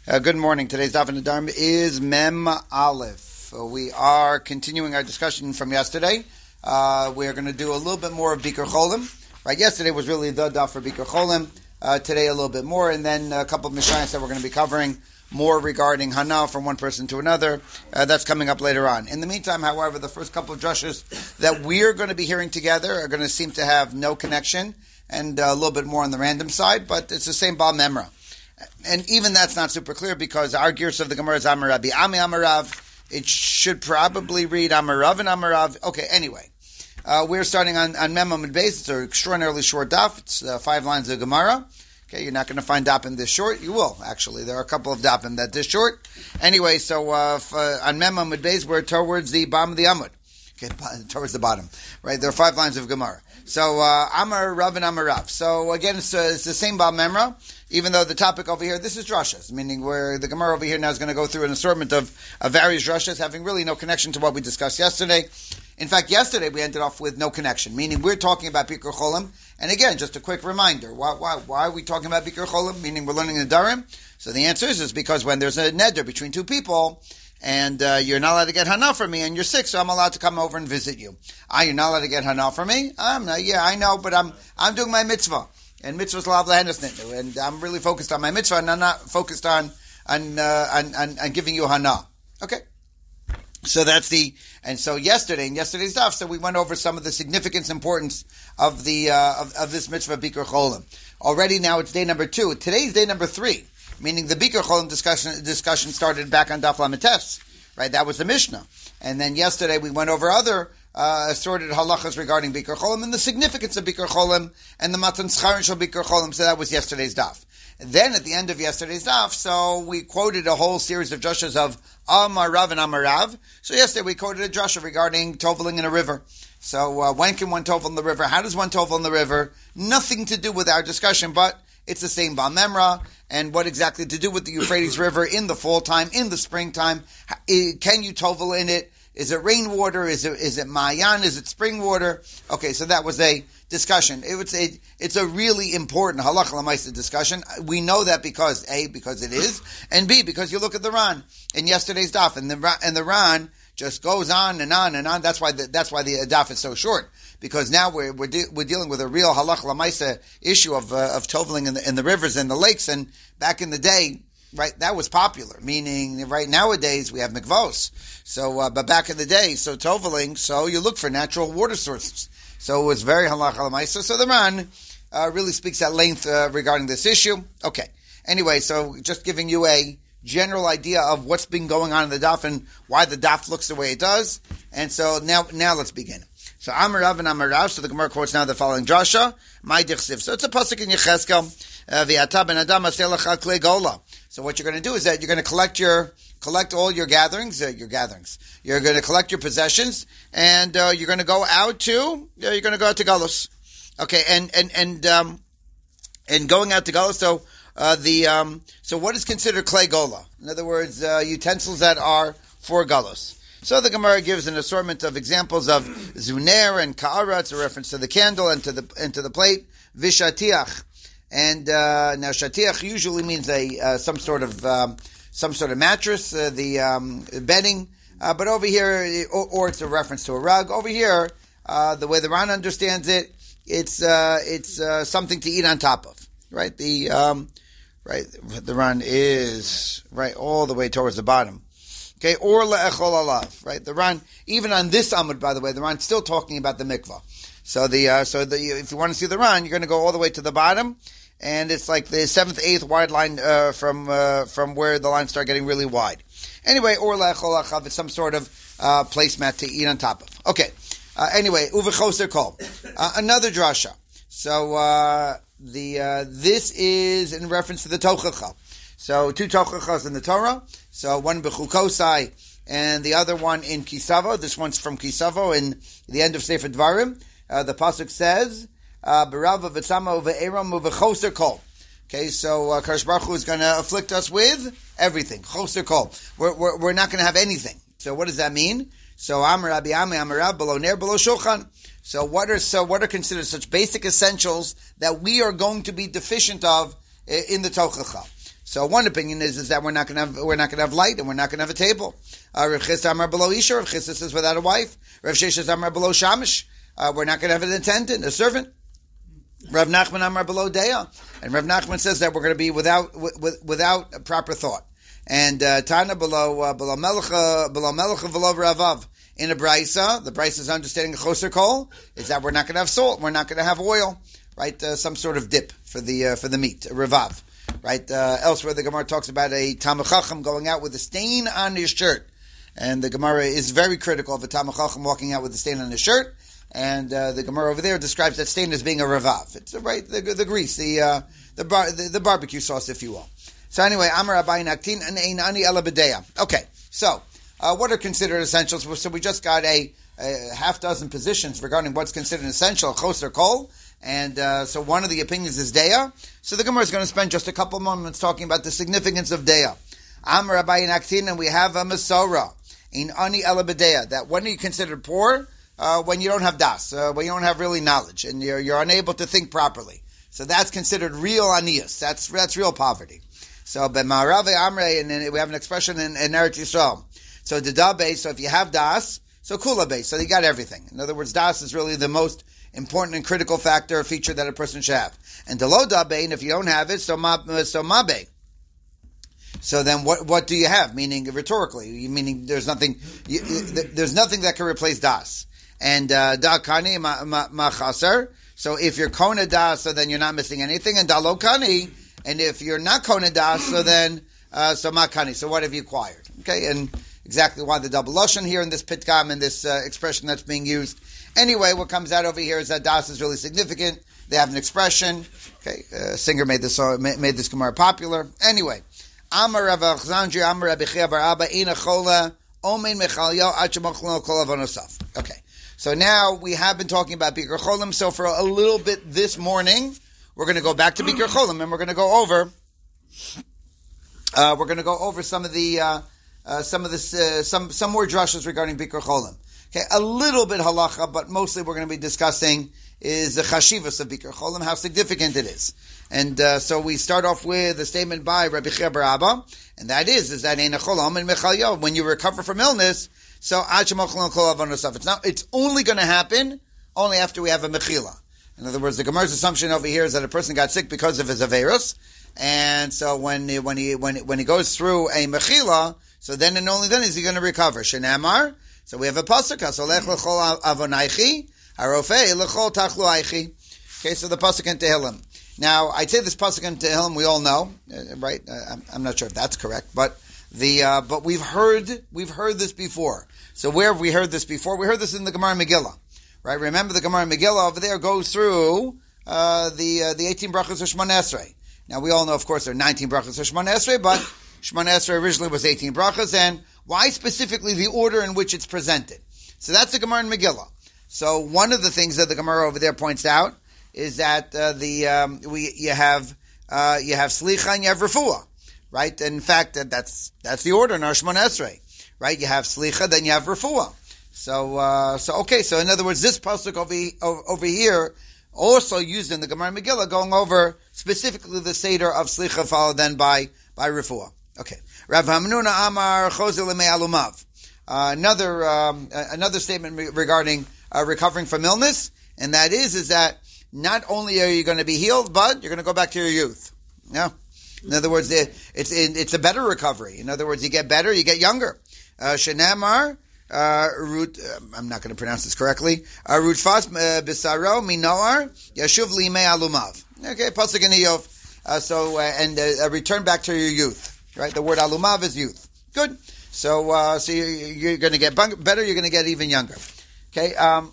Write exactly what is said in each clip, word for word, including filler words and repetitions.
Uh, good morning. Today's Daf in the Dharma is Mem Aleph. Uh, we are continuing our discussion from yesterday. Uh, we are going to do a little bit more of Bikur Cholim. Right, yesterday was really the Daf for Bikur Cholim. Uh, today a little bit more, and then a couple of Mishayos that we're going to be covering more regarding Hana from one person to another. Uh, that's coming up later on. In the meantime, however, the first couple of drushes that we're going to be hearing together are going to seem to have no connection and uh, a little bit more on the random side, but it's the same Baal Memra. And even that's not super clear because our gears of the Gemara is Amarabi Ami Amarav. It should probably read Amarav and Amarav. Okay, anyway. Uh, we're starting on, on Mem Amud Beis. It's an extraordinarily short daf. It's uh, five lines of Gemara. Okay, you're not going to find dapim this short. You will, actually. There are a couple of dapim that this short. Anyway, so uh, f- uh, on Mem Amud Beis, we're towards the bottom of the Amud. Okay, towards the bottom. Right, there are five lines of Gemara. So, uh, Amar Rav and Amar Rav. So, again, it's, uh, it's the same Baal Memra, even though the topic over here, this is drashas, meaning where the Gemara over here now is going to go through an assortment of, of various drashas, having really no connection to what we discussed yesterday. In fact, yesterday we ended off with no connection, meaning we're talking about Bikur Cholim. And again, just a quick reminder, why, why, why are we talking about Bikur Cholim, meaning we're learning the Darim? So the answer is, is because when there's a neder between two people, and uh, you're not allowed to get hana from me, and you're sick, so I'm allowed to come over and visit you. Ah, you're not allowed to get hana from me? I'm not, yeah, I know, but I'm I'm doing my mitzvah. And mitzvah's lav lehenesnitnu, and I'm really focused on my mitzvah, and I'm not focused on on, uh, on, on, on giving you hana. Okay. So that's the, and so yesterday, in yesterday's daf, so we went over some of the significance, importance of the, uh, of, of this mitzvah Bikur Cholim. Already now it's day number two. Today's day number three, meaning the Bikur Cholim discussion, discussion started back on Daf Lamed Tes, right? That was the Mishnah. And then yesterday we went over other, uh, assorted halachas regarding Bikur Cholim and the significance of Bikur Cholim and the Matan Scharin Shel Bikur Cholim. So that was yesterday's daf. And then at the end of yesterday's daf, so we quoted a whole series of drashas of Amar Rav and Amar Rav. So yesterday we quoted a drasha regarding toveling in a river. So uh, when can one tovel in the river? How does one tovel in the river? Nothing to do with our discussion, but it's the same Baal Memra. And what exactly to do with the Euphrates River in the fall time, in the springtime? Can you tovel in it? Is it rainwater? Is it is it Mayan? Is it spring water? Okay, so that was a discussion. It would say it's a really important halacha l'maisa discussion. We know that because A, because it is, and B, because you look at the Ran in yesterday's daf, and the and the Ran just goes on and on and on. That's why the, that's why the daf is so short, because now we're we're, de- we're dealing with a real halacha l'maisa issue of uh, of toveling in the in the rivers and the lakes. And back in the day, right, that was popular. Meaning, right nowadays we have mikvos. So, uh, but back in the day, so toveling, so you look for natural water sources. So it was very halacha l'maisa. So the Ran uh, really speaks at length uh, regarding this issue. Okay. Anyway, so just giving you a general idea of what's been going on in the daf and why the daf looks the way it does. And so now, now let's begin. So Amar Rav and Amar Rav. So the Gemara quotes now the following drasha. My dichsiv. So it's a pasuk in Yechezkel. V'ata ben adam aseh lecha klei gola. So what you're going to do is that you're going to collect your collect all your gatherings, uh, your gatherings. You're going to collect your possessions, and uh, you're going to go out to uh, you're going to go out to Galus. Okay, and and and um, and going out to Galus. So uh, the um, so what is considered klei gola? In other words, uh, utensils that are for Galus. So the Gemara gives an assortment of examples of zuner and ka'ara. It's a reference to the candle and to the and to the plate. Vishatiach. And uh, now shatiach usually means a uh, some sort of um, some sort of mattress, uh, the um, bedding. Uh, but over here, or, or it's a reference to a rug. Over here, uh, the way the Ran understands it, it's uh, it's uh, something to eat on top of, right? The um, right the Ran is right all the way towards the bottom. Okay, or le'echol alav, right? The Ran, even on this Amud, by the way, the Ran's still talking about the mikvah. So the uh, so the if you want to see the Ran, you're going to go all the way to the bottom, and it's like the seventh, eighth wide line uh, from uh, from where the lines start getting really wide. Anyway, or la'echol achav, it's some sort of uh, placemat to eat on top of. Okay. Uh, anyway, uvechoser kol, uh, another drasha. So uh, the uh, this is in reference to the tochacha. So two tochachas in the Torah. So one b'chukosai and the other one in Kisavo. This one's from Kisavo in the end of Sefer Dvarim. Uh, the pasuk says, "Berava v'tzama uve'eram uvechoser kol." Okay, so uh, Kadosh Baruch Hu is going to afflict us with everything. Choser kol. We're, we're, we're not going to have anything. So what does that mean? So Amar Rabbi Ami Amar Rab below ner below shulchan. So what are so what are considered such basic essentials that we are going to be deficient of in the tochacha? So one opinion is, is that we're not going to have we're not going to have light and we're not going to have a table. Uh, Rav Chisda Amar below Isha. Rav Chisda says without a wife. Rav Sheshes Amar below Shamish. Uh, we're not going to have an attendant, a servant. Rav Nachman Amar below Deya, and Rav Nachman says that we're going to be without w- without a proper thought. And uh, Tana below uh, below Melcha below Melcha below Ravav. In a brisa, the brisa's understanding of choser kol is that we're not going to have salt, we're not going to have oil, right? Uh, some sort of dip for the uh, for the meat, a revav, right? Uh, elsewhere, the Gemara talks about a Talmid Chacham going out with a stain on his shirt, and the Gemara is very critical of a Talmid Chacham walking out with a stain on his shirt. And uh, the Gemara over there describes that stain as being a revav. It's uh, right the, the grease, the uh, the, bar, the the barbecue sauce, if you will. So anyway, Amar Abayin Aktin and Ein Ani Ela B'Deya. Okay, so. Uh, what are considered essentials? So we just got a, a half dozen positions regarding what's considered essential, choser kol, and uh, so one of the opinions is deya. So the Gemara is going to spend just a couple moments talking about the significance of deya. Amar Abayin Aktin, and we have a Masora in Ani Ela B'Deya, that when are you considered poor? Uh, when you don't have das, uh, when you don't have really knowledge, and you're, you're unable to think properly. So that's considered real anias. That's that's real poverty. So b'ma'arave amrei, and then we have an expression in, in Eretz Yisrael. So the da base, so if you have das, so kula base, so you got everything. In other words, das is really the most important and critical factor or feature that a person should have. And the lo da be, and if you don't have it, so ma, so ma be. So then what, what do you have? Meaning, rhetorically, meaning there's nothing, you, there's nothing that can replace das. And, uh, da kani ma, ma, ma chaser. So if you're kona das, so then you're not missing anything. And da lo kani, and if you're not kona das, so then, uh, so ma kani. So what have you acquired? Okay, and, exactly why the double lashon here in this pitkam and this uh, expression that's being used. Anyway, what comes out over here is that das is really significant. They have an expression. Okay, uh, Singer made this uh, made this Gemara popular. Anyway, Amar Rav Achzandri Amar Rabbi Chia bar Abba Ina Chola Omein Mechalyo Achamachlo Kol Avonosaf. Okay, so now we have been talking about Bikur Cholim. So for a little bit this morning, we're going to go back to Bikur Cholim and we're going to go over. Uh, we're going to go over some of the. Uh, Uh, some of this, uh, some some more drushes regarding Bikur Cholim. Okay, a little bit halacha, but mostly we're going to be discussing is the chashivas of Bikur Cholim, how significant it is. And uh, so we start off with a statement by Rabbi Chia bar Abba, and that is is that Eina Cholam and Mechalyo, when you recover from illness, so Achamachlan Kol Avonosaf. It's not. It's only going to happen only after we have a mechila. In other words, the Gemara's assumption over here is that a person got sick because of his averus, and so when he, when he when when he goes through a mechila. So then and only then is he going to recover. Shenamar. So we have a pasuk. So lech lechol avonaychi, harofei lechol tachlu aichi. Okay, so the pasuk in Tehillim. Now, I'd say this pasuk in Tehillim we all know, uh, right? Uh, I'm, I'm not sure if that's correct, but the uh, but we've heard we've heard this before. So where have we heard this before? We heard this in the Gemara Megillah, right? Remember the Gemara Megillah over there goes through uh, the uh, the eighteen brachos of Shemona Esrei. Now we all know, of course, there are nineteen brachos of Shemona Esrei, but Shemona Esrei originally was eighteen brachas, and why specifically the order in which it's presented? So that's the Gemara in Megillah. So one of the things that the Gemara over there points out is that uh, the um, we you have uh, you have slicha and you have refuah, right? And in fact, that, that's that's the order in our Shemona Esrei, right? You have slicha, then you have refuah. So uh, so okay. So in other words, this pasuk over over here also used in the Gemara Megillah, going over specifically the seder of slicha, followed then by by refuah. Okay. Rav Hamnuna Amar Chozer Lemei Alumav. Uh, another um, another statement re- regarding uh, recovering from illness, and that is is that not only are you going to be healed, but you're going to go back to your youth. Yeah. In other words, it, it's it's a better recovery. In other words, you get better, you get younger. Shenamar uh, Rut. Uh, I'm not going to pronounce this correctly. Rutfas Bisaro Minoar Yashuv Limei Alumav. Okay, pasuk in Iyov. Uh, so uh, and uh, return back to your youth. Right, the word alumav is youth. Good. So, uh, so you're, you're going to get better. You're going to get even younger. Okay. Um,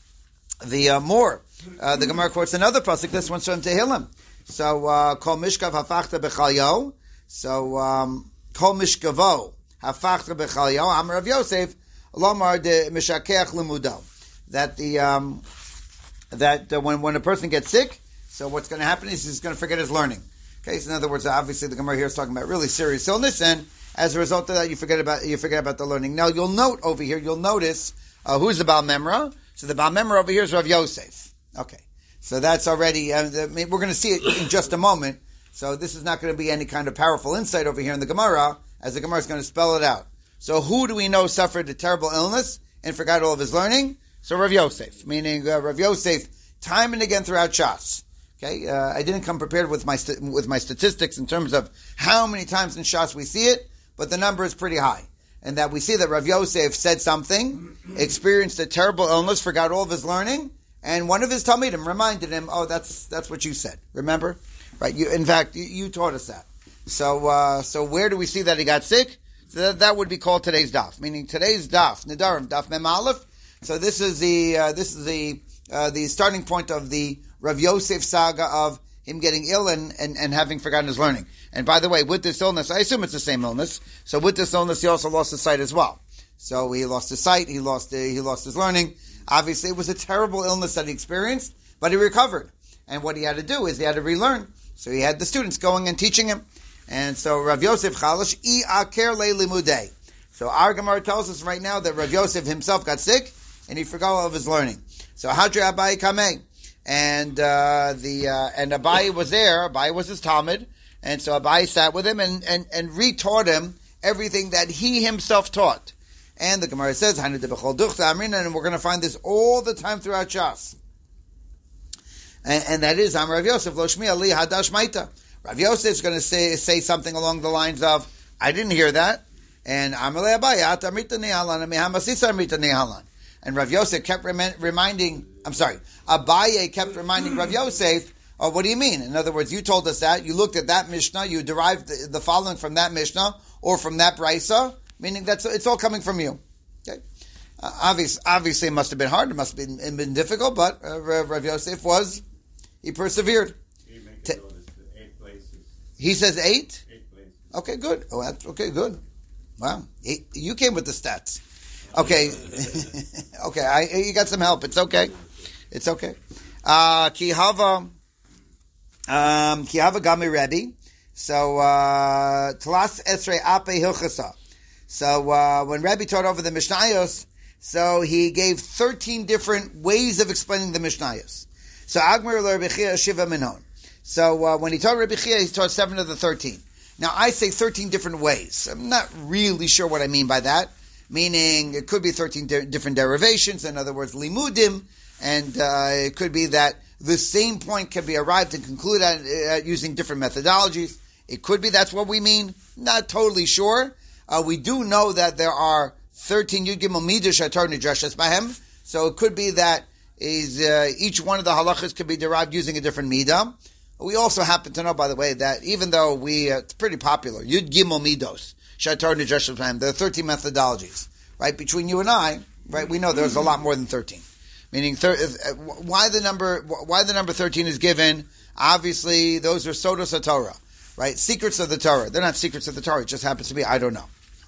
the uh, more uh, the Gemara quotes another pasuk. This one's from Tehillim. So, kol mishkav hafachta b'chalyo. So, um, kol mishkavo hafachta b'chalyo. Amar Rav Yosef lomar de mishakeach lemudo. That the um, that uh, when when a person gets sick, so what's going to happen is he's going to forget his learning. Okay, so in other words, obviously the Gemara here is talking about really serious illness, and as a result of that, you forget about you forget about the learning. Now, you'll note over here, you'll notice uh, who's the Baal Memra. So the Baal Memra over here is Rav Yosef. Okay, so that's already. Uh, the, we're going to see it in just a moment. So this is not going to be any kind of powerful insight over here in the Gemara, as the Gemara is going to spell it out. So who do we know suffered a terrible illness and forgot all of his learning? So Rav Yosef, meaning uh, Rav Yosef, time and again throughout Shas. Okay, uh, I didn't come prepared with my st- with my statistics in terms of how many times in Shas we see it, but the number is pretty high. And that we see that Rav Yosef said something, experienced a terrible illness, forgot all of his learning, and one of his Talmidim reminded him, oh, that's that's what you said. Remember? Right? You, in fact, you, you taught us that. So uh, so where do we see that he got sick? So that, that would be called today's daf, meaning today's daf, Nedarim, daf Mem Aleph. So this is the uh, this is the uh, the starting point of the Rav Yosef saga of him getting ill and, and, and having forgotten his learning. And by the way, with this illness, I assume it's the same illness. So with this illness, he also lost his sight as well. So he lost his sight, he lost he lost his learning. Obviously, it was a terrible illness that he experienced, but he recovered. And what he had to do is he had to relearn. So he had the students going and teaching him. And so Rav Yosef Chalash I aker le limudei. So our Gemara tells us right now that Rav Yosef himself got sick and he forgot all of his learning. So Hadri Abai Kameh. And uh, the uh, and Abai was there. Abai was his Talmud, and so Abai sat with him and, and, and retaught him everything that he himself taught. And the Gemara says, and we're going to find this all the time throughout Shas. And, and that is Amar Rav Yosef Lo Shmi Ali Hadash Maita. Rav Yosef is going to say say something along the lines of, I didn't hear that. And Amar Le Abai At Amrita Nehalan and Mehamasisa Amrita Nehalan. And Rav Yosef kept rem- reminding, I'm sorry, Abaye kept reminding Rav Yosef, oh, what do you mean? In other words, you told us that, you looked at that Mishnah, you derived the, the following from that Mishnah, or from that Brisa, meaning that's it's all coming from you. Okay, uh, obvious, Obviously it must have been hard, it must have been, been difficult, but uh, Rav Yosef was, he persevered. He, T- eight places. He says eight? Eight places. Okay, good. Oh, that's, okay, good. Wow. Eight, you came with the stats. Okay, okay, I, you got some help. It's okay. It's okay. Uh, Kihava, um, Kihava Gami Rebbe. So, uh, Tlas Esrei Ape Hilchasa. So, uh, when Rebbe taught over the Mishnayos, so he gave thirteen different ways of explaining the Mishnayos. So, Agmar Rebbe Chia Shiva Minon. So, uh, when he taught Rebbe Chia, he taught seven of the thirteen. Now, I say thirteen different ways. I'm not really sure what I mean by that. Meaning, it could be thirteen de- different derivations, in other words, limudim, and uh, it could be that the same point can be arrived and concluded at, uh, using different methodologies. It could be that's what we mean. Not totally sure. Uh, we do know that there are thirteen Yud Gimel Midah Shatar Nidreshes Bahem, so it could be that is uh, each one of the halachas could be derived using a different midah. We also happen to know, by the way, that even though we, uh, it's pretty popular, Yud Gimel Midos, Shatar Nidreshes Bahem, there are thirteen methodologies, right? Between you and I, right, we know there's a lot more than thirteen. Meaning, thir- why the number, why the number thirteen is given? Obviously, those are Sodos HaTorah, right? Secrets of the Torah. They're not secrets of the Torah. It just happens to be, I don't know.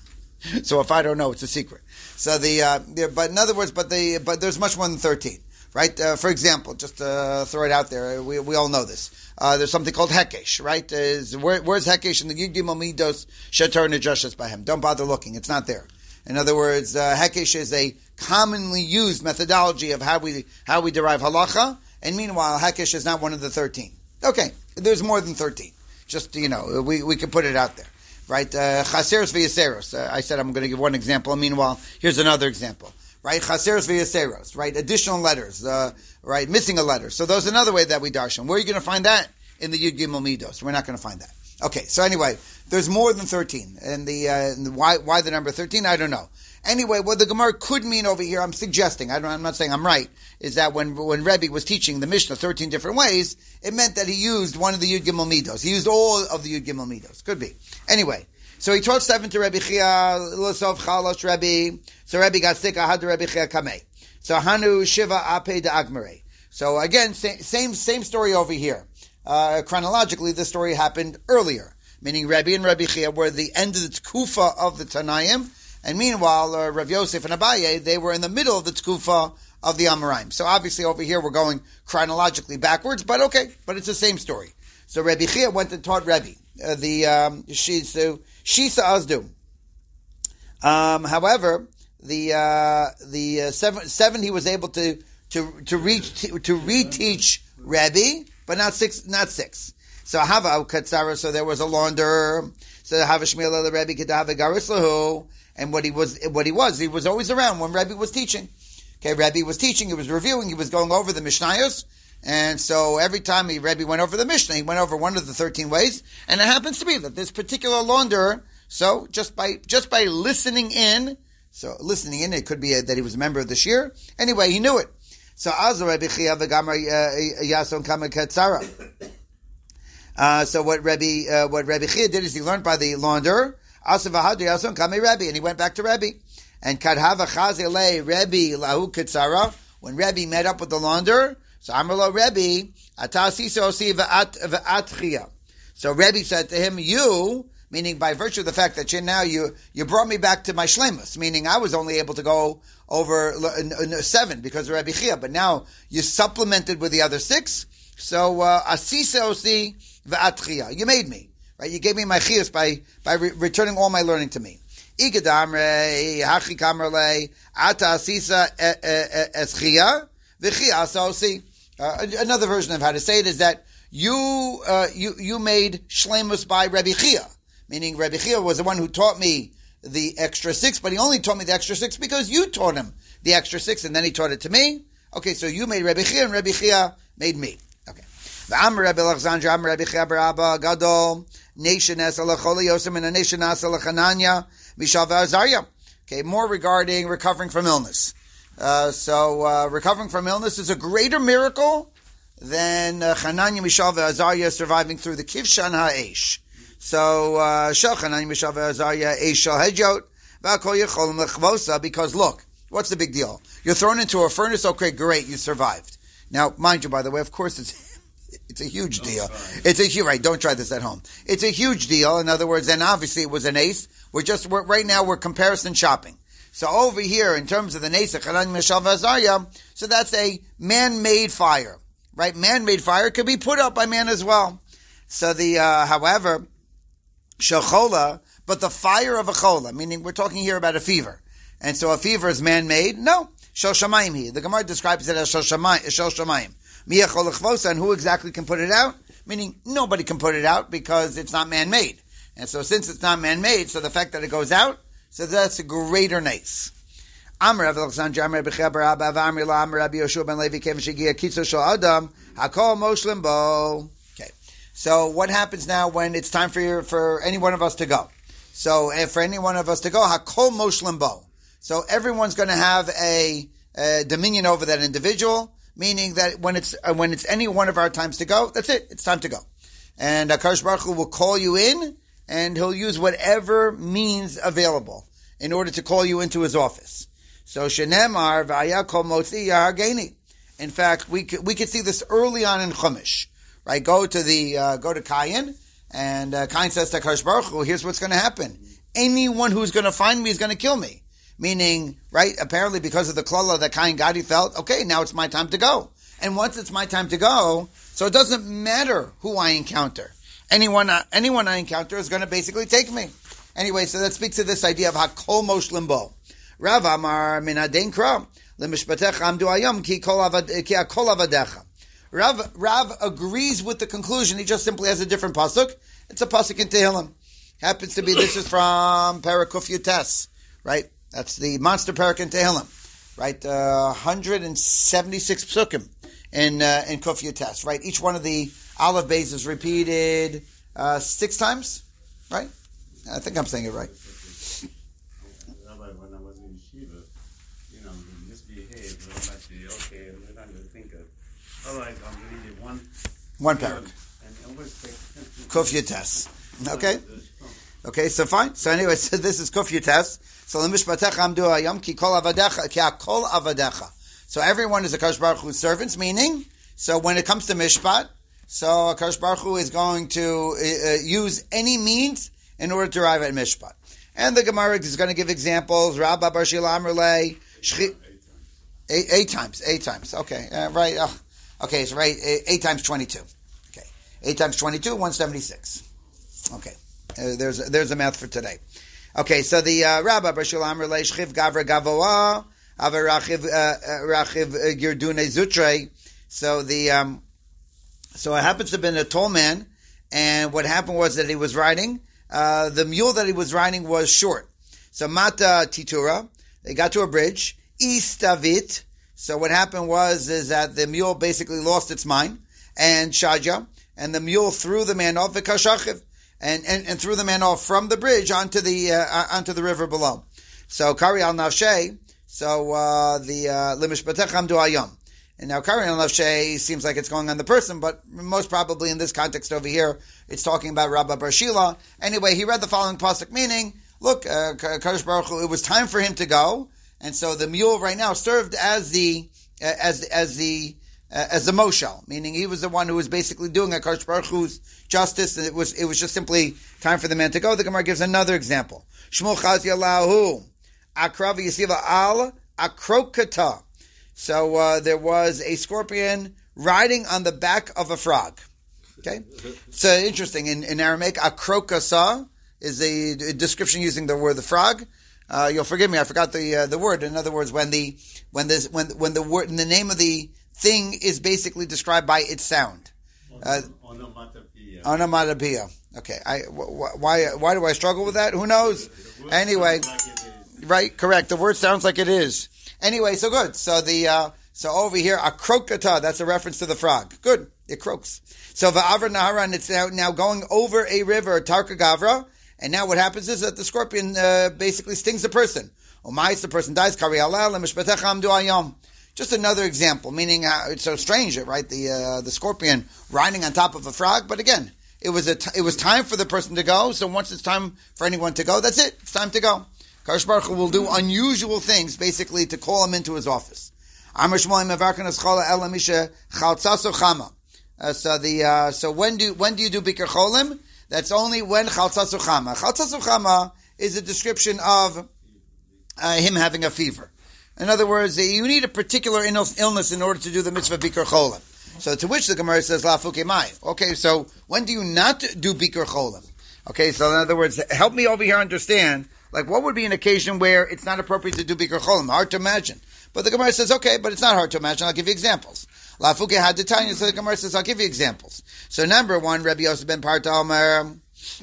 So if I don't know, it's a secret. So the, uh, but in other words, but the, but there's much more than thirteen, right? Uh, for example, just to uh, throw it out there, we we all know this. Uh, there's something called Hekesh, right? Is where, where's Hekesh in the Yud Gimel Midos Shatar Nidreshes Bahem? Don't bother looking. It's not there. In other words, uh, Hekesh is a commonly used methodology of how we how we derive halacha, and meanwhile, Hekesh is not one of the thirteen. Okay, there's more than thirteen. Just, you know, we, we can put it out there, right? Chaseros v'yaseros. Uh, I said I'm going to give one example, and meanwhile, here's another example, right? Chaseros v'yaseros, right? Additional letters, uh, right? Missing a letter. So there's another way that we darshan. Where are you going to find that? In the Yud Gimel Midos. We're not going to find that. Okay, so anyway, there's more than thirteen. And the, uh, and the why, why the number thirteen, I don't know. Anyway, what the Gemara could mean over here, I'm suggesting, I don't, I'm not saying I'm right, is that when, when Rebbe was teaching the Mishnah thirteen different ways, it meant that he used one of the Yud Gimel Midos. He used all of the Yud Gimel Midos. Could be. Anyway, so he taught seven to Rebbe Chia, Losov Chalosh Rebbe. So Rebbe got sick, Ahad Rebbe Chia Kameh. So Hanu Shiva Ape de Agmare. So again, same, same story over here. Uh, chronologically, the story happened earlier, meaning Rebbe and Rebbe Chia were the end of the Tkufa of the Tanaim, and meanwhile, uh, Rav Yosef and Abaye, they were in the middle of the Tkufa of the Amoraim. So obviously over here we're going chronologically backwards, but okay, but it's the same story. So Rebbe Chia went and taught Rebbe, uh, the um, Shisa Azdu. Um, however, the uh, the uh, seven, seven he was able to to to reach to, to reteach Rebbe, but not six, not six. So Hava Katsara, so there was a launderer. So Hava Shmuel the Rebbe Kedava Garis Lahu. And what he was, what he was, he was always around when Rebbe was teaching. Okay, Rebbe was teaching, he was reviewing, he was going over the Mishnayos. And so every time he, Rebbe went over the Mishnah, he went over one of the thirteen ways. And it happens to be that this particular launderer, so just by, just by listening in, so listening in, it could be a, that he was a member of the shir. Anyway, he knew it. So Azar Rebbe Chia v'gamar Yason Kama Katsara. Uh, so what Rebbe, uh, what Rebbe Chia did is he learned by the launderer, Asa v'hadu Yason Kama Rebbe, and he went back to Rebbe. And Kadhava Chazele Rebbe Lahu Katsara, when Rebbe met up with the launderer, so Amrlo Rebbe, Atasiso Si v'at v'at Chia. So Rebbe said to him, you, meaning by virtue of the fact that you now you you brought me back to my shlemus, meaning I was only able to go over seven because of Rabbi Chia, but now you supplemented with the other six. So asisa osi v'at Chia, you made me, right? You gave me my chias by by re- returning all my learning to me. Igadamre hachi kamerle ata asisa es Chia v'Chia asosi. Another version of how to say it is that you uh, you you made shlemus by Rabbi Chia. Meaning Rabbi Chia was the one who taught me the extra six, but he only taught me the extra six because you taught him the extra six, and then he taught it to me. Okay, so you made Rabbi Chia, and Rabbi Chia made me. Okay. V'am Rabbi Alexandra, am Rabbi Chia barabba gadol nation es alacholi yosem and a nation es alachananya mishav v'azarya. Okay, more regarding recovering from illness. Uh, so uh, recovering from illness is a greater miracle than uh, Chananya, Mishav v'Azarya surviving through the Kivshan Ha'esh. So, Shalchanani Mishav Azarya Eishal Hedjot, Vakol Yecholim Lechvosa, because look, what's the big deal? You're thrown into a furnace, okay, great, you survived. Now, mind you, by the way, of course it's, it's a huge don't deal. Try. It's a huge, right, don't try this at home. It's a huge deal. In other words, and obviously it was an ace. We're just, we're, right now we're comparison shopping. So over here, in terms of the Nesa, Chanani Mishav Azarya, so that's a man-made fire, right? Man-made fire could be put out by man as well. So the, uh, however, Shachola, but the fire of a chola, meaning we're talking here about a fever. And so a fever is man-made? No. Shel Shamayim he. The Gemara describes it as Shel Shamayim. Miyah chol chvosa, and who exactly can put it out? Meaning nobody can put it out because it's not man-made. And so since it's not man-made, so the fact that it goes out, so that's a greater nace. Amr Rav Alexander, Amr Rabbi Chia bar Abba, Amr La, Amr Rabbi Yoshua ben Levi, Kev Shegia, Kitzur Shel Adam, Hakol Moshlim Bo. So what happens now when it's time for your, for any one of us to go? So if for any one of us to go, hakol moshlim bo. So everyone's going to have a, a dominion over that individual, meaning that when it's uh, when it's any one of our times to go, that's it. It's time to go. And Akash Baruch Hu will call you in, and he'll use whatever means available in order to call you into his office. So shenemar v'aya kol motzi yahageni. In fact, we could, we could see this early on in Chumash. Right, go to the uh, go to Kayin, and uh, Kayin says to Akash Baruch Hu, here's what's going to happen. Anyone who's going to find me is going to kill me. Meaning, right, apparently because of the klala that Kayin Gadi felt, okay, now it's my time to go. And once it's my time to go, so it doesn't matter who I encounter. Anyone, uh, anyone I encounter is going to basically take me. Anyway, so that speaks to this idea of hakol mosh limbo. Rav Amar min hadein kra lemishpatecha amdu ayom ki kol avadecha. Rav, Rav agrees with the conclusion. He just simply has a different pasuk. It's a pasuk in Tehillim. Happens to be, this is from Parakuf Yutes, right? That's the monster parak in Tehillim, right? Uh, one hundred seventy-six psukim in, uh, in Kuf Yutes, right? Each one of the Aleph bays is repeated, uh, six times, right? I think I'm saying it right. Rabbi, when I was in Shiva, you know, we misbehaved, we don't like to, okay, we're not going to think of, all right, I'm going to read one. One parak. Kuf Yutes. Okay? Okay, so fine. So anyway, so this is Kuf Yutes. So l'mishpatecha amdu hayom ki kol avadecha, ki kol avadecha. So everyone is a Akash Baruch Hu's servants, meaning, so when it comes to mishpat, so Akash Baruch Hu is going to uh, use any means in order to arrive at mishpat. And the Gemara is going to give examples. Rabba bar Shila Amrle, eight, eight times, eight times. Okay, uh, right. Uh, okay, so right, eight, eight times twenty-two. Okay, eight times twenty-two, one hundred seventy-six. Okay, uh, there's there's a math for today. Okay, so the uh, Rabba bar Shila Amrle shchiv gavra gavoa aver rachiv rachiv girdune zutre. So the um, so it happens to have been a tall man, and what happened was that he was riding, uh, the mule that he was riding was short. So Mata Titura, they got to a bridge, Istavit. So what happened was, is that the mule basically lost its mind, and Shaja, and the mule threw the man off, Vikashachiv, and, and, and threw the man off from the bridge onto the, uh, onto the river below. So Kari al Nafshe, so, uh, the, uh, Limishbatecham du Ayam. And now Kari al Nafshe seems like it's going on the person, but most probably in this context over here, it's talking about Rabba Bar Shila. Anyway, he read the following pasuk, meaning, look, uh, Kadosh Baruch Hu, it was time for him to go, and so the mule right now served as the, uh, as, as the, uh, as the moshel, meaning he was the one who was basically doing a Kadosh Baruch Hu's justice, and it was, it was just simply time for the man to go. The Gemara gives another example. Shmuel Chazi Allahu, Akrav Yisiva al Akrokata. So, uh, there was a scorpion riding on the back of a frog. Okay? So interesting. In, in Aramaic, Akrokasa is a, a description using the word the frog. Uh, you'll forgive me, I forgot the, uh, the word. In other words, when the, when this, when, when the word, the name of the thing is basically described by its sound. Uh, Onomatopoeia. Okay. I, wh- why, why do I struggle with that? Who knows? Anyway. Right, correct. The word sounds like it is. Anyway, so good. So the, uh, so over here, akrokata, that's a reference to the frog. Good. It croaks. So va'avra naharan, it's now, now going over a river, tarka gavra, and now what happens is that the scorpion, uh, basically stings the person. Umais, the person dies, kari alal, mishpatecham du ayom. Just another example, meaning, uh, it's so strange, right? The, uh, the scorpion riding on top of a frog, but again, it was a, t- it was time for the person to go, so once it's time for anyone to go, that's it. It's time to go. Kadosh Baruch Hu will do unusual things, basically, to call him into his office. Uh, so the uh, so when do when do you do Bikur Cholim? That's only when Chaltzasu Chama. Chaltzasu Chama is a description of uh, him having a fever. In other words, you need a particular illness in order to do the mitzvah Bikur Cholim. So to which the Gemara says La Fuke Mai. Okay, so when do you not do Bikur Cholim? Okay, so in other words, help me over here understand. Like, what would be an occasion where it's not appropriate to do Bikur Cholim? Hard to imagine. But the Gemara says, okay, but it's not hard to imagine. I'll give you examples. La Fuke had to tell you, so the Gemara says, I'll give you examples. So number one, Rabbi Yosef ben Parta Omer,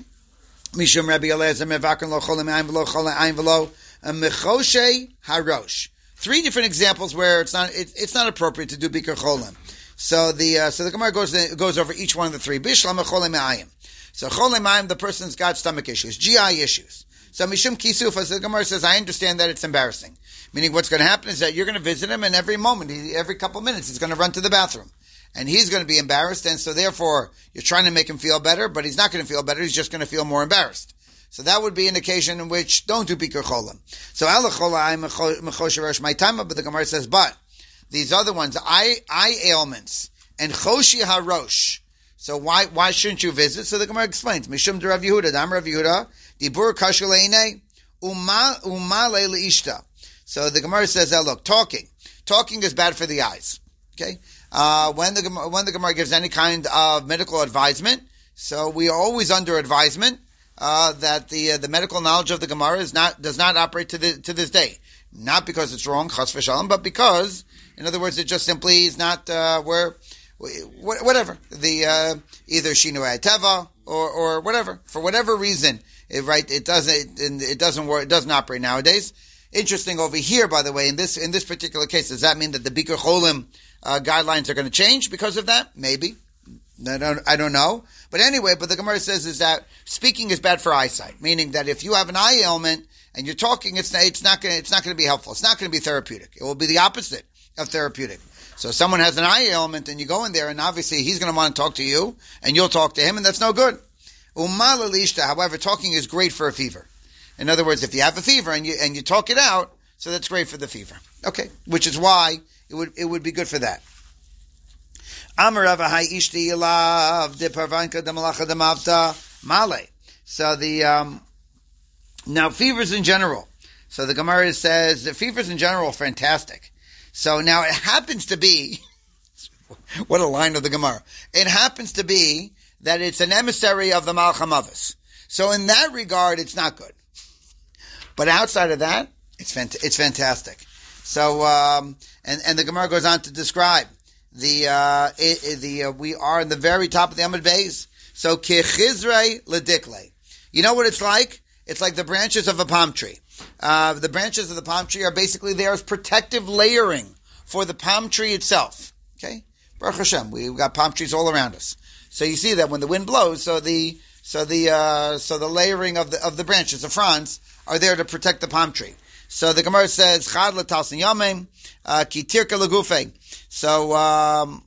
Mishum Rabbi Eliezer, Mevakan lo cholim ayin v'lo cholim ayin v'lo, mechoshe harosh. Three different examples where it's not, it, it's not appropriate to do Bikur Cholim. So the, uh, so the Gemara goes, goes over each one of the three. Bishlam cholim ayin. So cholim ayin, the person's got stomach issues, G I issues. So Mishum Kisuf, as the Gemara says, I understand that it's embarrassing. Meaning what's going to happen is that you're going to visit him, and every moment, he, every couple of minutes, he's going to run to the bathroom. And he's going to be embarrassed, and so therefore, you're trying to make him feel better, but he's not going to feel better, he's just going to feel more embarrassed. So that would be an occasion in which don't do Bikur Cholim. So Alachola, I'm Mechosheresh Maitama, but the Gemara says, but these other ones, eye, eye ailments, and Choshi HaRosh. So why, why shouldn't you visit? So the Gemara explains, Mishum de Rav Yehuda, Dam Rav Yehuda, Dibur Kashaleine, Uma, Umale Leishta. So the Gemara says, oh, look, talking. Talking is bad for the eyes. Okay? Uh, when the, when the Gemara gives any kind of medical advisement, so we are always under advisement, uh, that the, uh, the medical knowledge of the Gemara is not, does not operate to the, to this day. Not because it's wrong, chas v'shalom, but because, in other words, it just simply is not, uh, where, whatever. The, uh, either Shinui Teva, or, or whatever. For whatever reason, it, right, it doesn't, it, it doesn't work, it doesn't operate nowadays. Interesting over here, by the way, in this, in this particular case, does that mean that the Bikur Cholim, uh, guidelines are going to change because of that? Maybe. I don't, I don't know. But anyway, but the Gemara says is that speaking is bad for eyesight, meaning that if you have an eye ailment and you're talking, it's, it's not going to, it's not going to be helpful. It's not going to be therapeutic. It will be the opposite of therapeutic. So if someone has an eye ailment and you go in there and obviously he's going to want to talk to you and you'll talk to him and that's no good. Umalalishta, however, talking is great for a fever. In other words, if you have a fever and you and you talk it out, so that's great for the fever. Okay, which is why it would it would be good for that. So the um, now fevers in general. So the Gemara says the fevers in general are fantastic. So now it happens to be what a line of the Gemara. It happens to be that it's an emissary of the Malach HaMavis. So in that regard, it's not good. But outside of that, it's fant- it's fantastic. So, um, and, and the Gemara goes on to describe the, uh, it, it, the, uh, we are in the very top of the Amud Beis. So kichizrei ledikle. You know what it's like? It's like the branches of a palm tree. Uh, the branches of the palm tree are basically there as protective layering for the palm tree itself. Okay? Baruch Hashem, we've got palm trees all around us. So you see that when the wind blows, so the so the uh, so the layering of the of the branches, the fronds, are there to protect the palm tree. So the Gemara says, Chad l'talsin yamim, ki tirka legufe. So, um,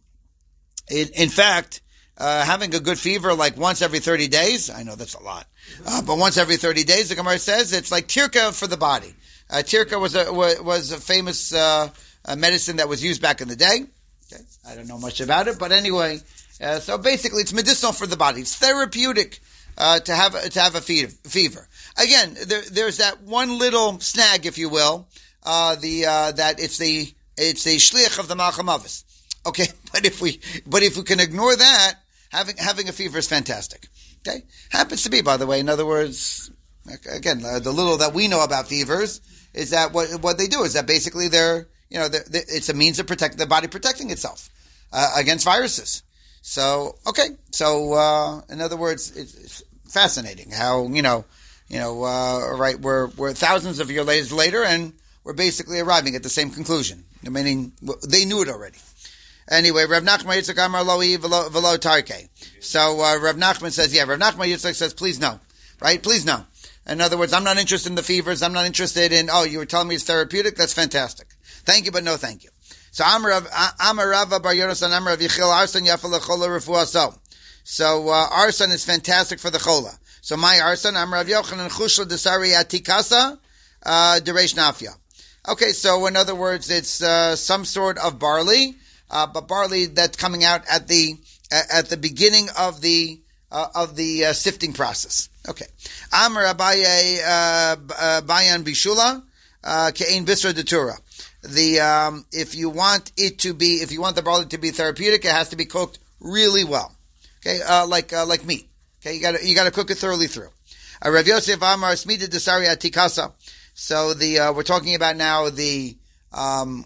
in, in fact, uh, having a good fever like once every thirty days, I know that's a lot, uh, but once every thirty days, the Gemara says it's like tirka for the body. Uh, tirka was a, was a famous, uh, uh, medicine that was used back in the day. Okay. I don't know much about it, but anyway, uh, so basically it's medicinal for the body. It's therapeutic, uh, to have, to have a fever. Again, there, there's that one little snag, if you will, uh, the, uh, that it's the, it's the shliach of the Malcham Avos. Okay, but if we, but if we can ignore that, having, having a fever is fantastic. Okay? Happens to be, by the way, in other words, again, uh, the little that we know about fevers is that what, what they do is that basically they're, you know, they're, they're, it's a means of protecting the body, protecting itself, uh, against viruses. So, okay, so, uh, in other words, it's, it's fascinating how, you know, You know, uh, right, we're, we're thousands of years later and we're basically arriving at the same conclusion. Meaning, they knew it already. Anyway, Rav Nachman Yitzchak Amar Loi Velo Tarke. So, uh, Rav Nachman says, yeah, Rav Nachman Yitzchak says, please no. Right? Please no. In other words, I'm not interested in the fevers. I'm not interested in, oh, you were telling me it's therapeutic? That's fantastic. Thank you, but no thank you. So, Amar Rava Bar Yonasan Amar Rav Yichil Arsan Yafa Lechola Refuah So. So, uh, arson is fantastic for the chola. So my arson, I'm Rav Yochanan Chushla Desari Atikasa, uh, Deresh Nafya. Okay, so in other words, it's, uh, some sort of barley, uh, but barley that's coming out at the, uh, at the beginning of the, uh, of the, uh, sifting process. Okay. Amar Abaye, uh, Bayan Bishula, uh, Ke'ein Bisra Detura. The, um, if you want it to be, if you want the barley to be therapeutic, it has to be cooked really well. Okay, uh, like, uh, like meat. Okay, you gotta, you gotta cook it thoroughly through. Uh, Rav Yosef Amar Smita Desari Atikasa. So the, uh, we're talking about now the, um,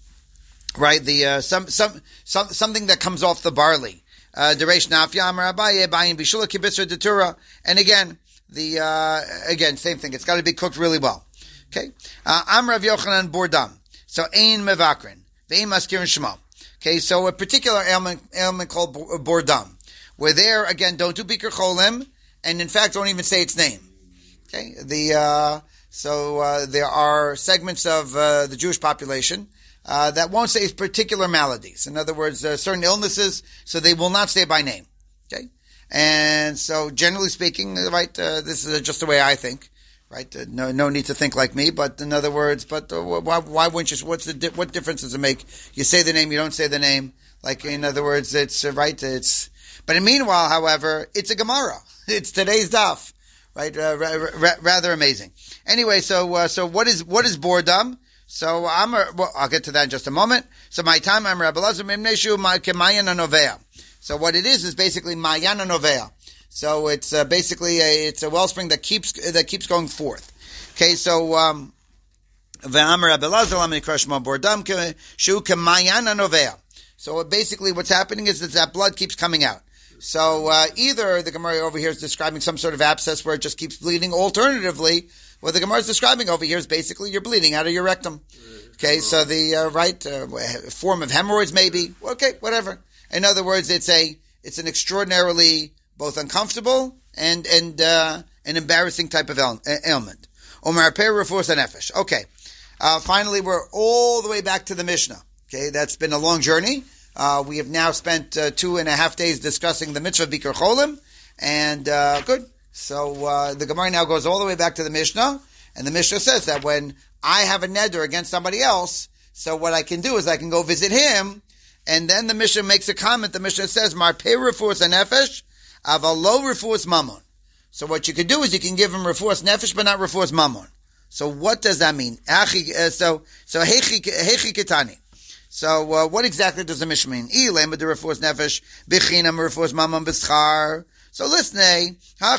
right, the, uh, some, some, some, something that comes off the barley. Uh, Deresh Nafya Amar Abaye, Bayin Bishula Kibisra Detura. And again, the, uh, again, same thing. It's gotta be cooked really well. Okay? Uh, Amar Rav Yochanan Bordam. So, Ein Mevakrin. Ve'im Maskirin Shema. Okay, so a particular ailment, ailment called Bordam. Where there, again, don't do Bikur Cholim, and in fact, don't even say its name. Okay? The, uh, so, uh, there are segments of, uh, the Jewish population, uh, that won't say particular maladies. In other words, uh, certain illnesses, so they will not say by name. Okay? And so, generally speaking, right, uh, this is just the way I think. Right? Uh, no, no need to think like me, but in other words, but uh, why, why wouldn't you, what's the, di- what difference does it make? You say the name, you don't say the name. Like, in other words, it's, uh, right, it's, but in meanwhile, however, it's a Gemara. It's today's daf, right? Uh, ra- ra- rather amazing. Anyway, so uh, so what is what is bordam? So I'm a, well, I'll get to that in just a moment. So my time I'm Rabbi Lazar Mimneshu Mayana Novea. So what it is is basically Mayana Novea. So it's uh, basically a it's a wellspring that keeps that keeps going forth. Okay, so um, Ve'amar Rabbi Lazar Lamikroshma Bordam Shu Mayana Novea. So basically, what's happening is that that blood keeps coming out. So uh, either the Gemara over here is describing some sort of abscess where it just keeps bleeding. Alternatively, what the Gemara is describing over here is basically you're bleeding out of your rectum. Okay, so the uh, right uh, form of hemorrhoids maybe. Okay, whatever. In other words, it's a it's an extraordinarily both uncomfortable and and uh, an embarrassing type of ail- ailment. Omar Per Rufus Nefesh. Okay, uh, finally we're all the way back to the Mishnah. Okay, that's been a long journey. Uh, we have now spent uh, two and a half days discussing the mitzvah of Bikur Cholim, and uh, good. So uh, the Gemara now goes all the way back to the Mishnah, and the Mishnah says that when I have a neder against somebody else, so what I can do is I can go visit him, and then the Mishnah makes a comment. The Mishnah says, Mar Pei Refuas Nefesh, Avalo Refuas Mammon. So what you can do is you can give him Refuas Nefesh, but not Refuas Mammon. So what does that mean? So, so Hechi Ketani. So, uh, what exactly does the Mishnah mean? So listen,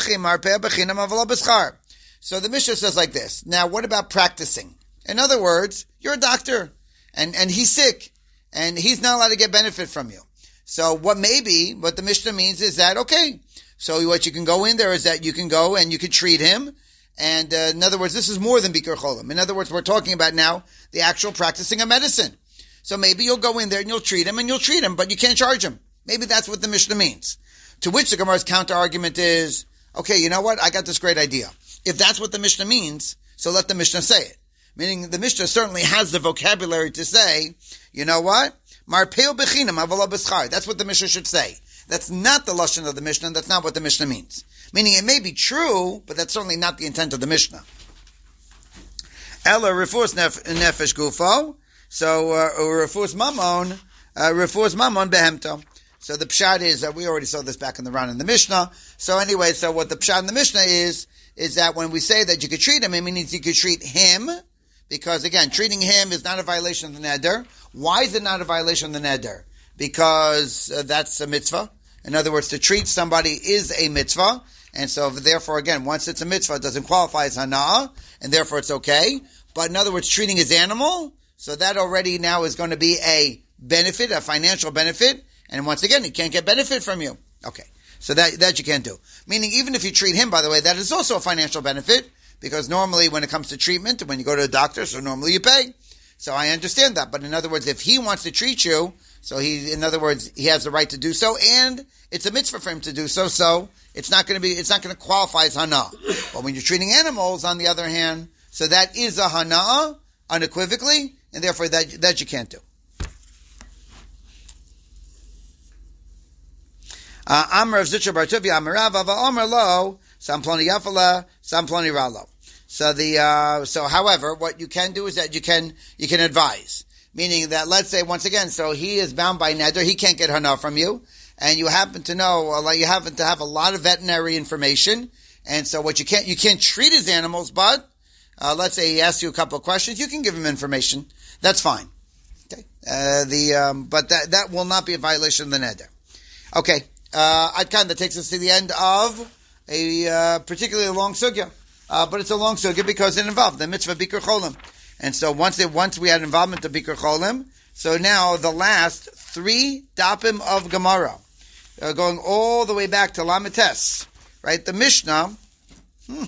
so the Mishnah says like this. Now, what about practicing? In other words, you're a doctor, and, and he's sick, and he's not allowed to get benefit from you. So what maybe, what the Mishnah means is that, okay, So what you can go in there is that you can go and you can treat him. And uh, in other words, this is more than Bikur Cholim. In other words, we're talking about now the actual practicing of medicine. So maybe you'll go in there and you'll treat him and you'll treat him, but you can't charge him. Maybe that's what the Mishnah means. To which the Gemara's counter argument is, okay, you know what? I got this great idea. If that's what the Mishnah means, so let the Mishnah say it. Meaning the Mishnah certainly has the vocabulary to say, you know what? Marpeo bechinam avala b'schar. That's what the Mishnah should say. That's not the lashon of the Mishnah. That's not what the Mishnah means. Meaning it may be true, but that's certainly not the intent of the Mishnah. Ella refus nefesh gufo. So uh, refus mamon, uh, refus mamon behemto. So the pshat is that we already saw this back in the Ran in the Mishnah. So anyway, so what the pshat in the Mishnah is, is that when we say that you could treat him, it means you could treat him, because again, treating him is not a violation of the neder. Why is it not a violation of the neder? Because uh, that's a mitzvah. In other words, to treat somebody is a mitzvah. And so therefore, again, once it's a mitzvah, it doesn't qualify as hana'ah, and therefore it's okay. But in other words, treating his animal, so that already now is going to be a benefit, a financial benefit. And once again, he can't get benefit from you. Okay. So that, that you can't do. Meaning, even if you treat him, by the way, that is also a financial benefit, because normally when it comes to treatment, when you go to a doctor, so normally you pay. So I understand that. But in other words, if he wants to treat you, so he, in other words, he has the right to do so, and it's a mitzvah for him to do so, so it's not going to be, it's not going to qualify as hana. But when you're treating animals, on the other hand, so that is a hana, unequivocally, and therefore that, that you can't do. Amr of Zitcher Bartuvi, Amarav, Ava Amr Lo, Samploni Yafala, Samploni Ralo. So the, uh, so however, what you can do is that you can, you can advise. Meaning that, let's say, once again, so he is bound by neder, he can't get hana from you, and you happen to know, you happen to have a lot of veterinary information, and so what you can't, you can't treat his animals, but, uh, let's say he asks you a couple of questions, you can give him information. That's fine. Okay. Uh, the, um, but that, that will not be a violation of the neder. Okay. Uh, Adkan, that takes us to the end of a, uh, particularly long sugya. Uh, but it's a long sugya because it involved the mitzvah Bikur Cholim. And so once it, once we had involvement of Bikur Cholim, so now the last three dapim of Gemara, uh, going all the way back to Lamites, right? The Mishnah, hmm,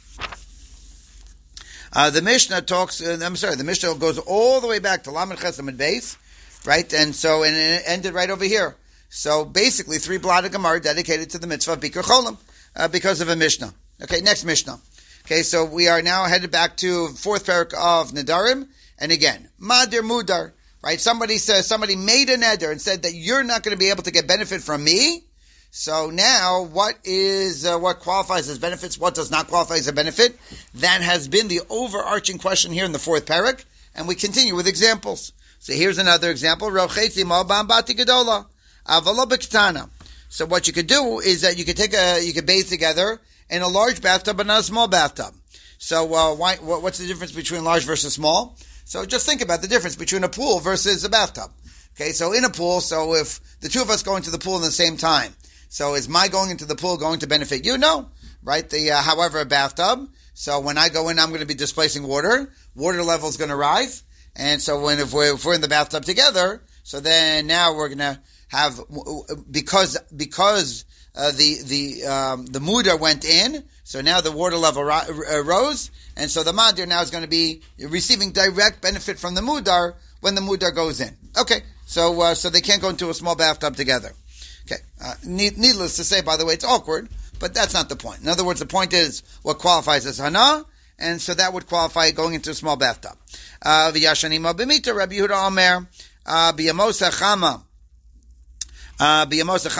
uh, the Mishnah talks, uh, I'm sorry, the Mishnah goes all the way back to Lamed Ches Amud Beis, right? And so, and it ended right over here. So basically three blot of Gemara dedicated to the mitzvah of Bikur Cholim, uh, because of a Mishnah. Okay, next Mishnah. Okay, so we are now headed back to fourth parak of Nedarim, and again, Madir Mudar, right? Somebody says, somebody made a neder and said that you're not going to be able to get benefit from me. So now, what is, uh, what qualifies as benefits, what does not qualify as a benefit? That has been the overarching question here in the fourth parak, and we continue with examples. So here's another example, Rochetzi Ma'abam Bati Gedola, Avala B'Ktana. So what you could do is that you could take a, you could bathe together in a large bathtub but not a small bathtub. So uh, why, what's the difference between large versus small? So just think about the difference between a pool versus a bathtub. Okay, so in a pool, so if the two of us go into the pool at the same time, so is my going into the pool going to benefit you? No, right? The uh, however, a bathtub, so when I go in, I'm going to be displacing water. Water level is going to rise. And so when if we're, if we're in the bathtub together, so then now we're going to have, because, because Uh, the the um, the mudar went in, so now the water level ro- uh, rose, and so the madir now is going to be receiving direct benefit from the mudar when the mudar goes in. Okay, so uh, so they can't go into a small bathtub together. Okay, uh, need, needless to say, by the way, it's awkward, but that's not the point. In other words, the point is what qualifies as hana, and so that would qualify going into a small bathtub. V'yashanima b'mita Rabbi Yehuda Omer b'yamosa chama. Okay,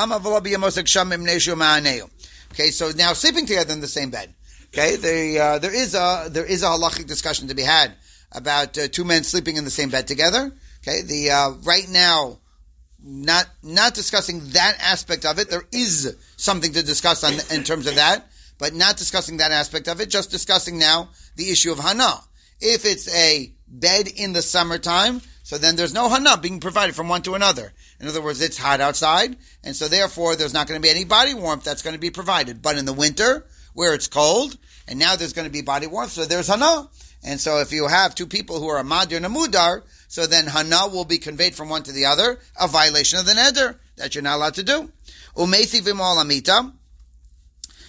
so now sleeping together in the same bed. Okay, the, uh, there is a there is a halachic discussion to be had about uh, two men sleeping in the same bed together. Okay, the uh, right now, not not discussing that aspect of it. There is something to discuss on in terms of that, but not discussing that aspect of it. Just discussing now the issue of hana. If it's a bed in the summertime, so then there's no hana being provided from one to another. In other words, it's hot outside, and so therefore there's not going to be any body warmth that's going to be provided. But in the winter, where it's cold, and now there's going to be body warmth, so there's hana. And so if you have two people who are a madir and a mudar, so then hana will be conveyed from one to the other, a violation of the neder that you're not allowed to do. Umesi v'mol amita.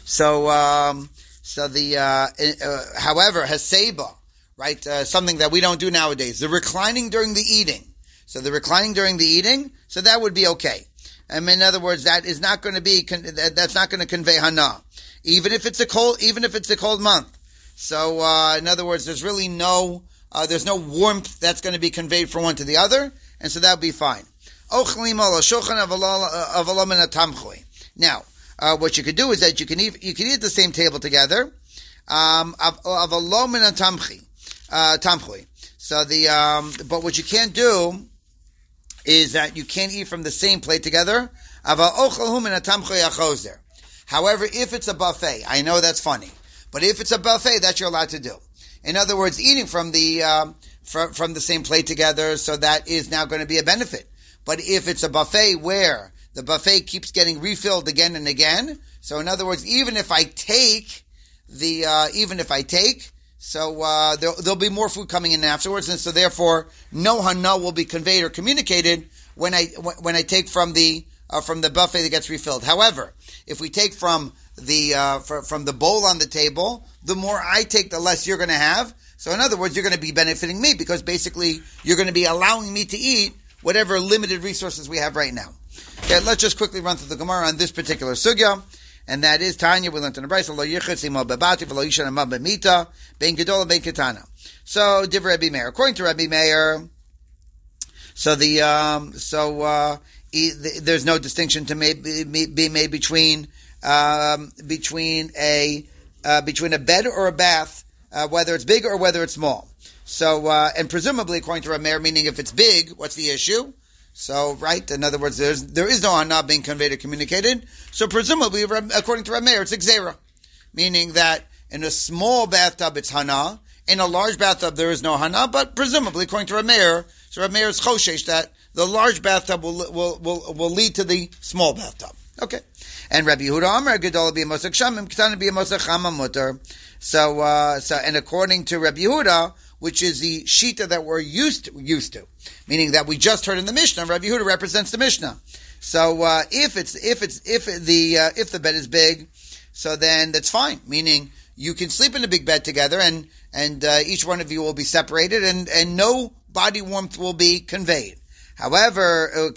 So, um, so the, uh, uh, however, haseba, right, uh, something that we don't do nowadays, the reclining during the eating. So the reclining during the eating, so that would be okay. I mean, in other words, that is not going to be, that's not going to convey hana. Even if it's a cold, even if it's a cold month. So, uh, in other words, there's really no, uh, there's no warmth that's going to be conveyed from one to the other, and so that would be fine. Now, uh, what you could do is that you can eat, you can eat at the same table together, um, of, of a lomin and tamchi, uh, tamchui. So the, um, but what you can't do is that you can't eat from the same plate together. However, if it's a buffet, I know that's funny, but if it's a buffet, that you're allowed to do. In other words, eating from the um, from, from the same plate together, so that is now going to be a benefit. But if it's a buffet where the buffet keeps getting refilled again and again, so in other words, even if I take the uh, even if I take, so uh, there, there'll be more food coming in afterwards, and so therefore, no hana will be conveyed or communicated when I when I take from the uh, from the buffet that gets refilled. However, if we take from the uh, for, from the bowl on the table, the more I take, the less you're going to have. So in other words, you're going to be benefiting me because basically you're going to be allowing me to eat whatever limited resources we have right now. Okay, let's just quickly run through the Gemara on this particular sugya, and that is Tanya. We learned in the Brayso lo yichitz imo bebati v'lo yishan imo b'mita ben gedola ben ketana. So divrei Rabbi Meir, according to Rabbi Meir, so the um, so uh, e, the, there's no distinction to may, be, be made between um, between a uh, between a bed or a bath, uh, whether it's big or whether it's small. So, uh, and presumably, according to Rabbi Meir, meaning if it's big, what's the issue? So, right, in other words, there's, there is no hana being conveyed or communicated. So, presumably, according to Rabbi Meir, it's exera. Meaning that in a small bathtub, it's hana. In a large bathtub, there is no hana. But presumably, according to Rabbi Meir, so Rabbi Meir is choshesh that the large bathtub will, will, will, will lead to the small bathtub. Okay. And Rabbi Yehuda Amar, Gedola b'yamosach shamim, Ketana b'yamosach chama mutar. So, uh, so, and according to Rabbi Yehuda, which is the shita that we're used to, used to, meaning that we just heard in the Mishnah. Rabbi Yehuda represents the Mishnah. So uh, if it's if it's if the uh, if the bed is big, so then that's fine. Meaning you can sleep in a big bed together, and and uh, each one of you will be separated, and and no body warmth will be conveyed. However, and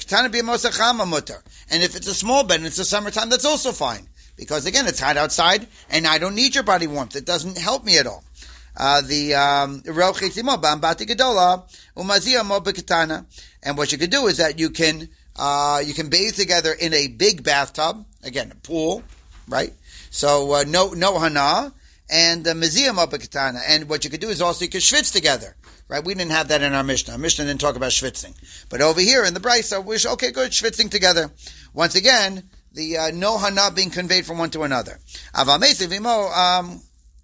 if it's a small bed and it's the summertime, that's also fine because again it's hot outside, and I don't need your body warmth. It doesn't help me at all. Uh, the, um, and what you could do is that you can, uh, you can bathe together in a big bathtub, again, a pool, right? So, uh, no, no hana, and, uh, meziyam b'ketana. And what you could do is also you could schwitz together, right? We didn't have that in our Mishnah. Our Mishnah didn't talk about schwitzing. But over here in the Brayso, we should, okay, good, schwitzing together. Once again, the, uh, no hana being conveyed from one to another. Um,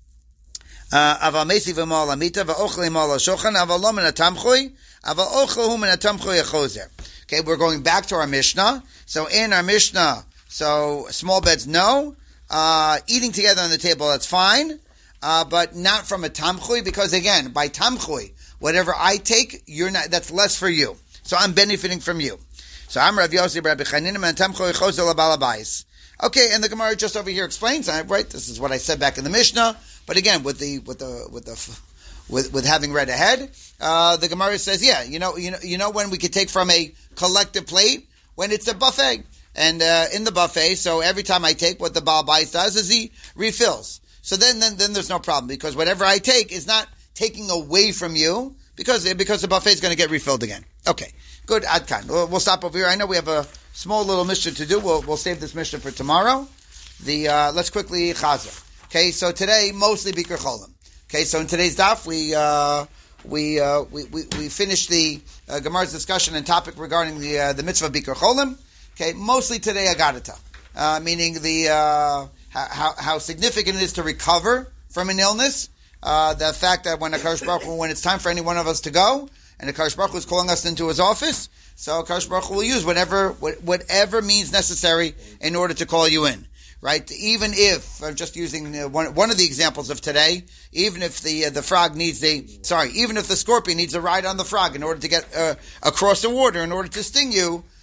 Aval mesi v'mal amita v'ochle mal shochan aval lo min atamchui aval ochlehu min atamchui achozer. Okay, we're going back to our Mishnah. So in our Mishnah, so small beds, no. Uh, eating together on the table, that's fine. Uh, but not from a tamchui, because again, by tamchui, whatever I take, you're not, that's less for you. So I'm benefiting from you. So I'm Rav Yossi Rabbi Chanina min atamchui chozer labalabais. Okay, and the Gemara just over here explains, right? This is what I said back in the Mishnah. But again, with the with the with the with with having read ahead, uh, the Gemara says, yeah, you know, you know, you know when we could take from a collective plate when it's a buffet, and uh, in the buffet, so every time I take, what the Baal Bais does is he refills. So then, then, then there's no problem because whatever I take is not taking away from you because because the buffet is going to get refilled again. Okay, good. Adkan. We'll, we'll stop over here. I know we have a small little mission to do. We'll we'll save this mission for tomorrow. The uh, let's quickly chazer. Okay, so today mostly Bikur Cholim. Okay, so in today's daf we uh, we, uh, we we we finished the uh, Gemara's discussion and topic regarding the uh, the mitzvah of Bikur Cholim. Okay, mostly today Agadata, uh, meaning the uh, how how significant it is to recover from an illness. Uh, the fact that when HaKadosh Baruch Hu, when it's time for any one of us to go, and HaKadosh Baruch Hu is calling us into His office, so HaKadosh Baruch Hu will use whatever whatever means necessary in order to call you in. Right, even if I'm just using uh, one one of the examples of today, even if the uh, the frog needs a sorry, even if the scorpion needs a ride on the frog in order to get uh, across the water, in order to sting you,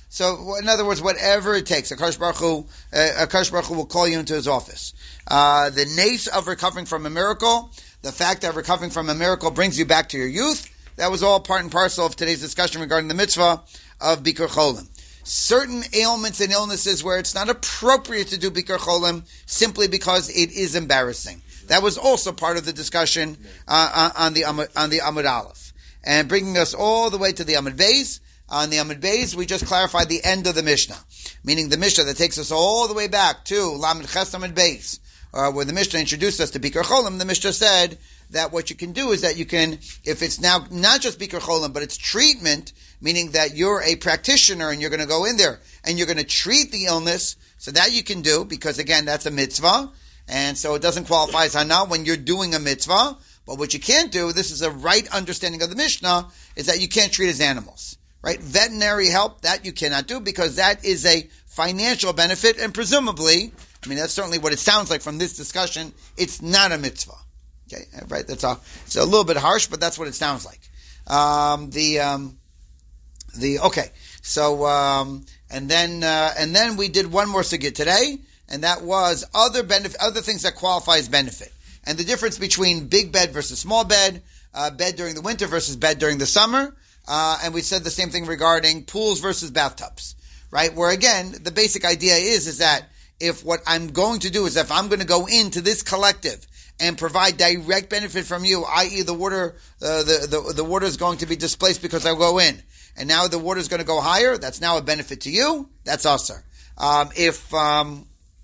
So, in other words, whatever it takes, Akash Baruch Hu, uh, Akash Baruch Hu will call you into his office. Uh, the nace of recovering from a miracle, the fact that recovering from a miracle brings you back to your youth, that was all part and parcel of today's discussion regarding the mitzvah of Bikur Cholim. Certain ailments and illnesses where it's not appropriate to do Bikur Cholim simply because it is embarrassing. That was also part of the discussion uh, on the on the Amud Aleph. And bringing us all the way to the Amud Beis. On the Amud Beis, we just clarified the end of the Mishnah, meaning the Mishnah that takes us all the way back to Lamed Ches Amud Beis, uh, where the Mishnah introduced us to Bikur Cholim. The Mishnah said that what you can do is that you can, if it's now not just Bikur Cholim, but it's treatment, meaning that you're a practitioner and you're going to go in there and you're going to treat the illness, so that you can do, because again, that's a mitzvah, and so it doesn't qualify as hana when you're doing a mitzvah. But what you can't do, this is a right understanding of the Mishnah, is that you can't treat as animals. Right? Veterinary help, that you cannot do because that is a financial benefit, and presumably, I mean, that's certainly what it sounds like from this discussion, it's not a mitzvah. Okay, right? That's a, it's a little bit harsh, but that's what it sounds like. Um, the, um, the, okay. So, um, and then, uh, and then we did one more sugya today, and that was other benefit, other things that qualify as benefit. And the difference between big bed versus small bed, uh, bed during the winter versus bed during the summer. Uh, and we said the same thing regarding pools versus bathtubs, right? Where again, the basic idea is, is that if what I'm going to do is if I'm going to go into this collective and provide direct benefit from you, that is the water, uh, the, the, the water is going to be displaced because I go in. And now the water is going to go higher. That's now a benefit to you. That's usher. Um, if, um,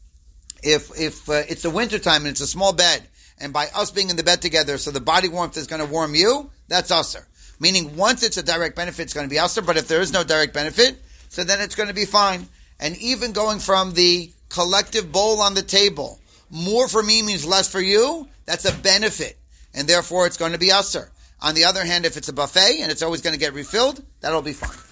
if, if, uh, it's the winter time and it's a small bed, and by us being in the bed together, so the body warmth is going to warm you, that's usher. Meaning, once it's a direct benefit, it's going to be usher, but if there is no direct benefit, so then it's going to be fine. And even going from the collective bowl on the table, more for me means less for you, that's a benefit. And therefore, it's going to be usher. On the other hand, if it's a buffet, and it's always going to get refilled, that'll be fine.